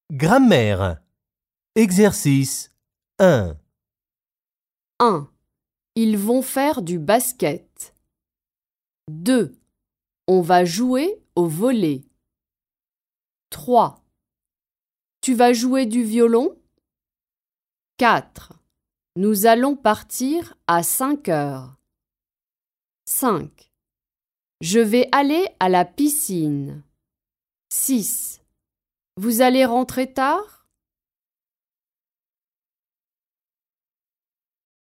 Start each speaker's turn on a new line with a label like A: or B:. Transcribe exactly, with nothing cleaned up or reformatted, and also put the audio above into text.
A: Grammaire. Exercice un.
B: un. Ils vont faire du basket. deux. On va jouer au volley. trois. Tu vas jouer du violon? quatre. Nous allons partir à cinq heures. cinq. Je vais aller à la piscine. six. Vous allez rentrer tard?